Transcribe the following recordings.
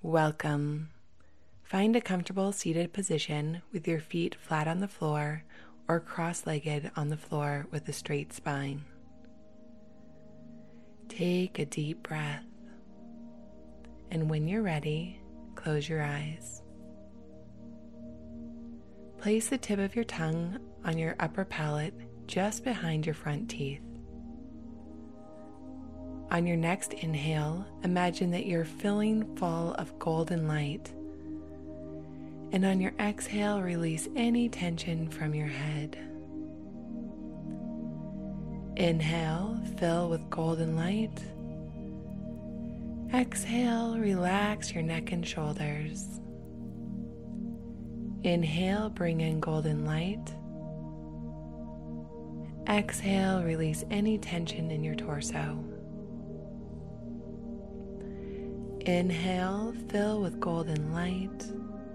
Welcome. Find a comfortable seated position with your feet flat on the floor or cross-legged on the floor with a straight spine. Take a deep breath, and when you're ready, close your eyes. Place the tip of your tongue on your upper palate just behind your front teeth. On your next inhale, imagine that you're filling full of golden light. And on your exhale, release any tension from your head. Inhale, fill with golden light. Exhale, relax your neck and shoulders. Inhale, bring in golden light. Exhale, release any tension in your torso. Inhale, fill with golden light.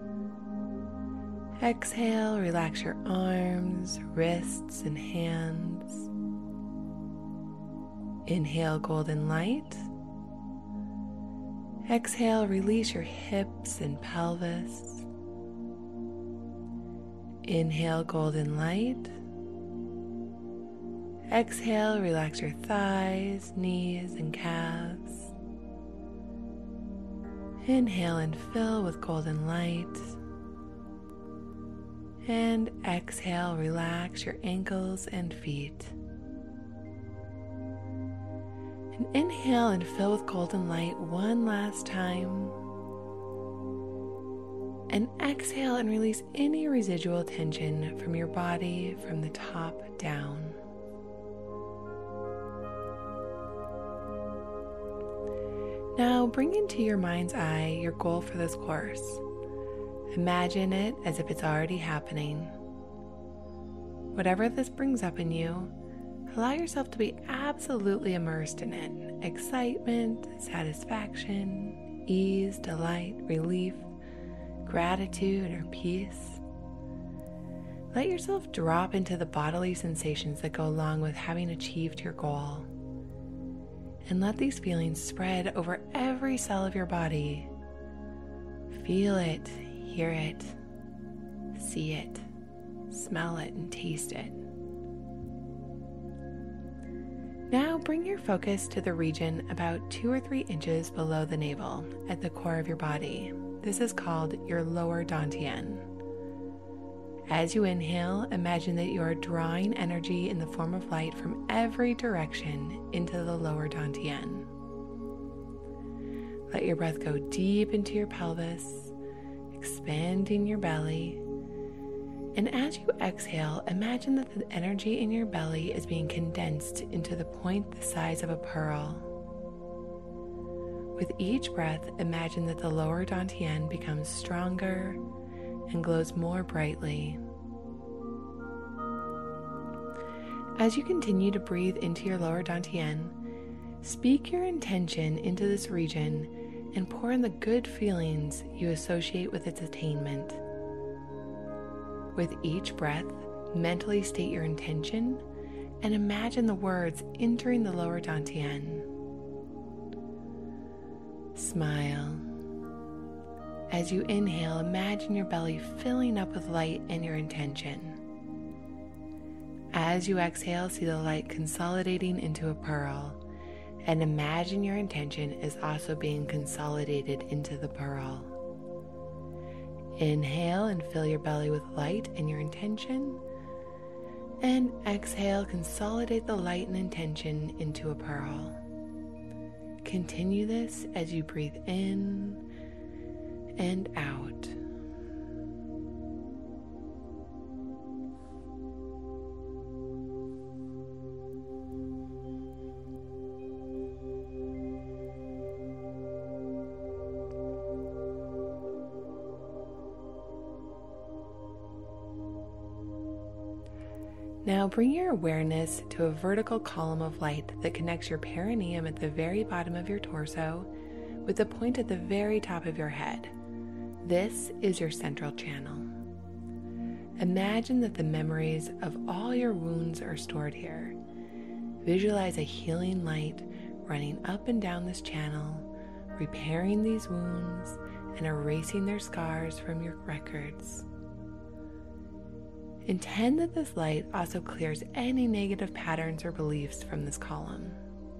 Exhale, relax your arms, wrists, and hands. Inhale, golden light. Exhale, release your hips and pelvis. Inhale, golden light. Exhale, relax your thighs, knees, and calves. Inhale and fill with golden light. And exhale, relax your ankles and feet. And inhale and fill with golden light one last time. And exhale and release any residual tension from your body from the top down. Now bring into your mind's eye your goal for this course. Imagine it as if it's already happening. Whatever this brings up in you, allow yourself to be absolutely immersed in it. Excitement, satisfaction, ease, delight, relief, gratitude, or peace. Let yourself drop into the bodily sensations that go along with having achieved your goal. And let these feelings spread over every cell of your body. Feel it, hear it, see it, smell it, and taste it. Now bring your focus to the region about 2 or 3 inches below the navel at the core of your body. This is called your lower dantian. As you inhale, imagine that you are drawing energy in the form of light from every direction into the lower dantian. Let your breath go deep into your pelvis, expanding your belly. And as you exhale, imagine that the energy in your belly is being condensed into the point the size of a pearl. With each breath, imagine that the lower dantian becomes stronger and glows more brightly. As you continue to breathe into your lower dantian, speak your intention into this region and pour in the good feelings you associate with its attainment. With each breath, mentally state your intention and imagine the words entering the lower dantian. Smile. As you inhale, imagine your belly filling up with light and your intention. As you exhale, see the light consolidating into a pearl, and imagine your intention is also being consolidated into the pearl. Inhale and fill your belly with light and your intention, and exhale, consolidate the light and intention into a pearl. Continue this as you breathe in and out. Now bring your awareness to a vertical column of light that connects your perineum at the very bottom of your torso with the point at the very top of your head. This is your central channel. Imagine that the memories of all your wounds are stored here. Visualize a healing light running up and down this channel, repairing these wounds and erasing their scars from your records. Intend that this light also clears any negative patterns or beliefs from this column.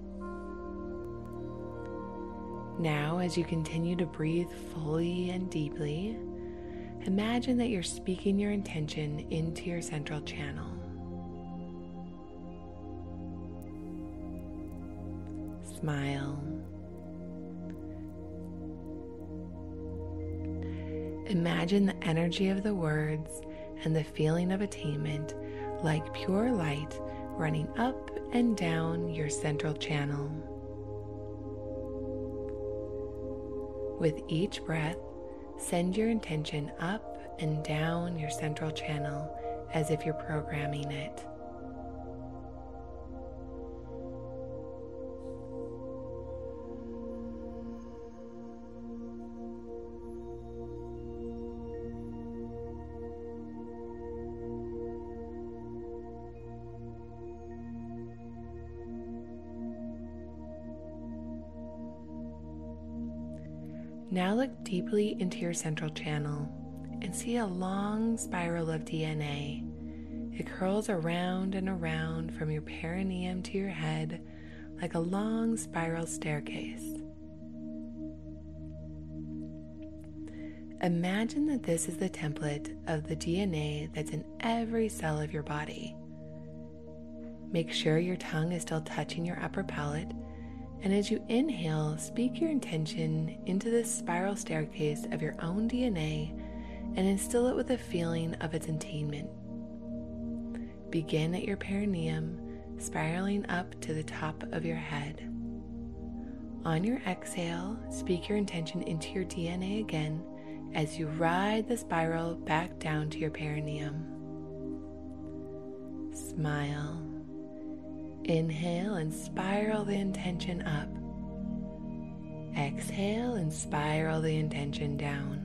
Now, as you continue to breathe fully and deeply, imagine that you're speaking your intention into your central channel. Smile. Imagine the energy of the words and the feeling of attainment like pure light running up and down your central channel. With each breath, send your intention up and down your central channel as if you're programming it. Now look deeply into your central channel and see a long spiral of DNA. It curls around and around from your perineum to your head like a long spiral staircase. Imagine that this is the template of the DNA that's in every cell of your body. Make sure your tongue is still touching your upper palate, and as you inhale, speak your intention into this spiral staircase of your own DNA and instill it with a feeling of its attainment. Begin at your perineum, spiraling up to the top of your head. On your exhale, speak your intention into your DNA again as you ride the spiral back down to your perineum. Smile. Inhale and spiral the intention up. Exhale and spiral the intention down.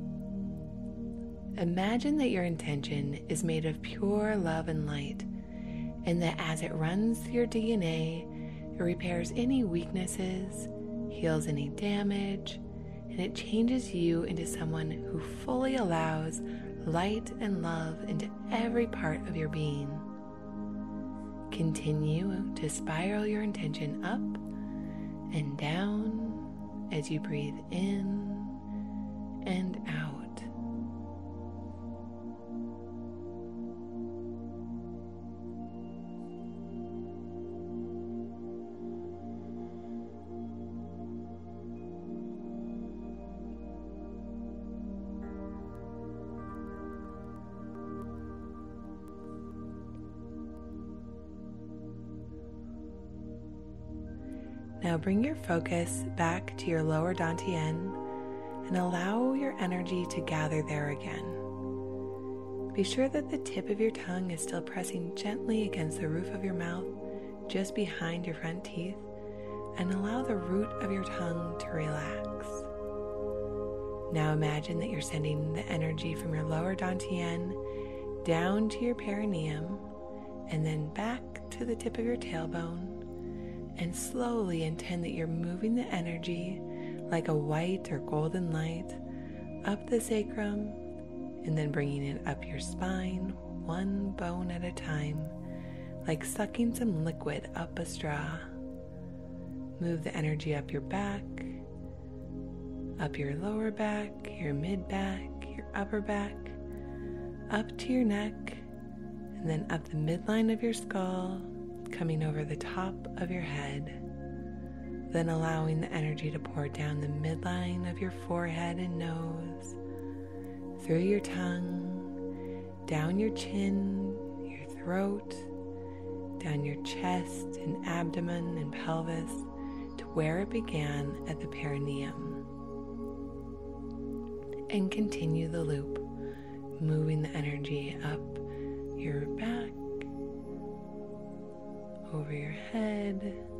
Imagine that your intention is made of pure love and light, and that as it runs through your DNA, it repairs any weaknesses, heals any damage, and it changes you into someone who fully allows light and love into every part of your being. Continue to spiral your intention up and down as you breathe in and out. Now bring your focus back to your lower dantian and allow your energy to gather there again. Be sure that the tip of your tongue is still pressing gently against the roof of your mouth, just behind your front teeth, and allow the root of your tongue to relax. Now imagine that you're sending the energy from your lower dantian down to your perineum and then back to the tip of your tailbone. And slowly intend that you're moving the energy like a white or golden light up the sacrum and then bringing it up your spine, one bone at a time, like sucking some liquid up a straw. Move the energy up your back, up your lower back, your mid back, your upper back, up to your neck, and then up the midline of your skull, coming over the top of your head, then allowing the energy to pour down the midline of your forehead and nose, through your tongue, down your chin, your throat, down your chest and abdomen and pelvis to where it began at the perineum. And continue the loop, moving the energy up your back, over your head,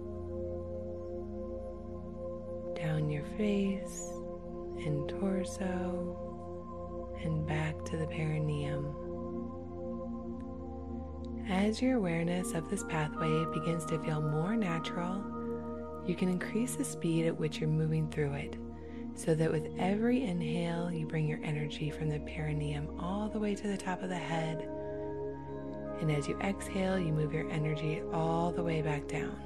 down your face and torso, and back to the perineum. As your awareness of this pathway begins to feel more natural, you can increase the speed at which you're moving through it, so that with every inhale, you bring your energy from the perineum all the way to the top of the head. And as you exhale, you move your energy all the way back down.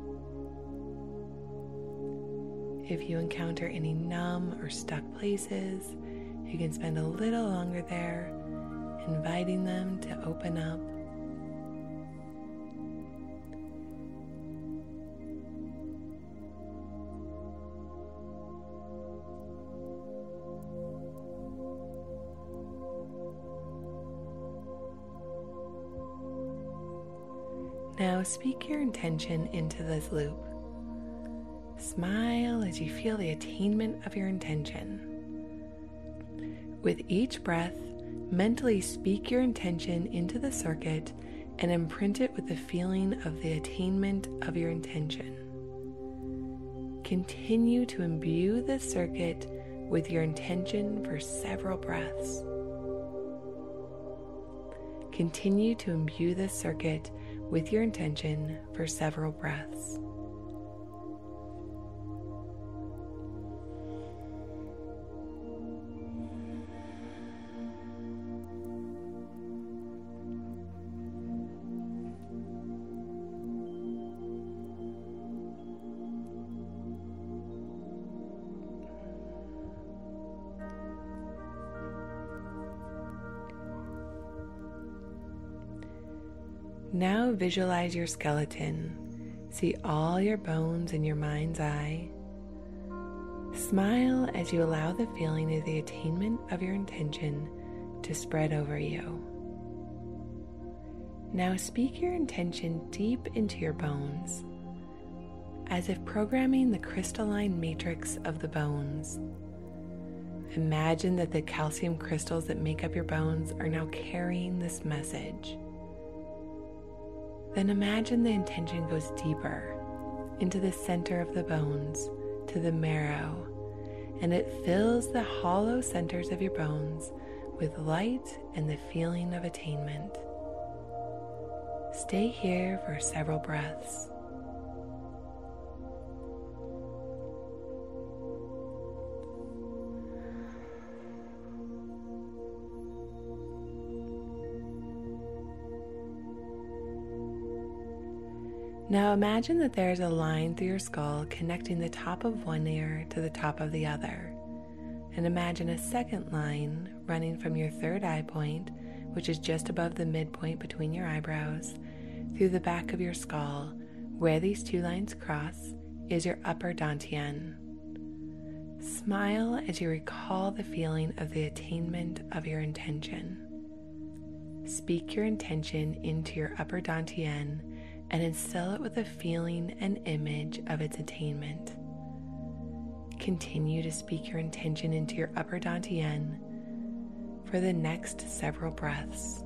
If you encounter any numb or stuck places, you can spend a little longer there, inviting them to open up. Now speak your intention into this loop. Smile as you feel the attainment of your intention. With each breath, mentally speak your intention into the circuit and imprint it with the feeling of the attainment of your intention. Continue to imbue this circuit with your intention for several breaths. Continue to imbue this circuit with your intention for several breaths. Now visualize your skeleton. See all your bones in your mind's eye. Smile as you allow the feeling of the attainment of your intention to spread over you. Now speak your intention deep into your bones, as if programming the crystalline matrix of the bones. Imagine that the calcium crystals that make up your bones are now carrying this message. Then imagine the intention goes deeper into the center of the bones, to the marrow, and it fills the hollow centers of your bones with light and the feeling of attainment. Stay here for several breaths. Now imagine that there is a line through your skull connecting the top of one ear to the top of the other. And imagine a second line running from your third eye point, which is just above the midpoint between your eyebrows, through the back of your skull. Where these two lines cross is your upper dantian. Smile as you recall the feeling of the attainment of your intention. Speak your intention into your upper dantian and instill it with a feeling and image of its attainment. Continue to speak your intention into your upper dantian for the next several breaths.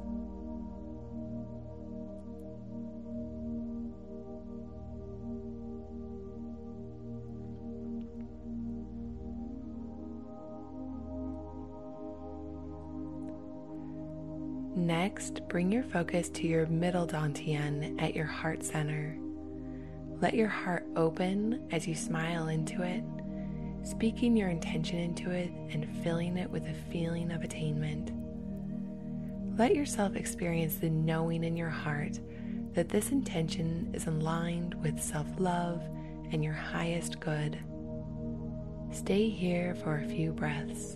Next, bring your focus to your middle dantian at your heart center. Let your heart open as you smile into it, speaking your intention into it and filling it with a feeling of attainment. Let yourself experience the knowing in your heart that this intention is aligned with self-love and your highest good. Stay here for a few breaths.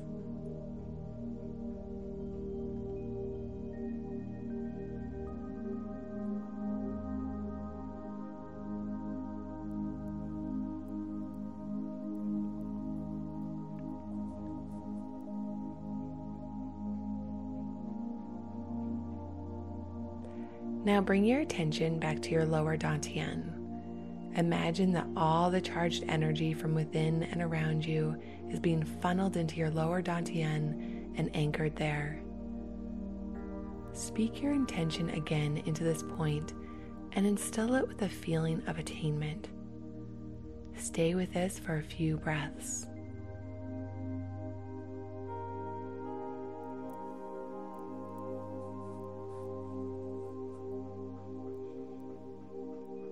Now bring your attention back to your lower dantian. Imagine that all the charged energy from within and around you is being funneled into your lower dantian and anchored there. Speak your intention again into this point and instill it with a feeling of attainment. Stay with this for a few breaths.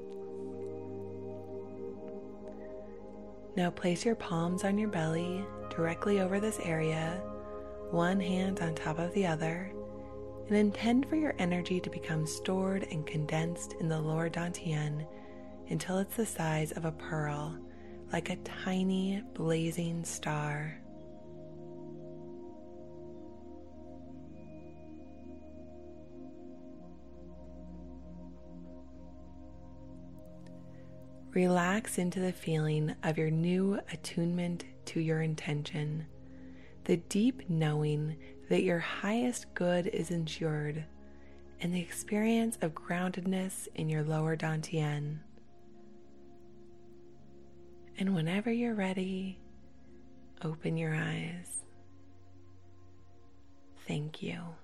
Now place your palms on your belly, directly over this area, one hand on top of the other, and intend for your energy to become stored and condensed in the lower dantian until it's the size of a pearl, like a tiny blazing star. Relax into the feeling of your new attunement to your intention, the deep knowing that your highest good is ensured, and the experience of groundedness in your lower dantian. And whenever you're ready, open your eyes. Thank you.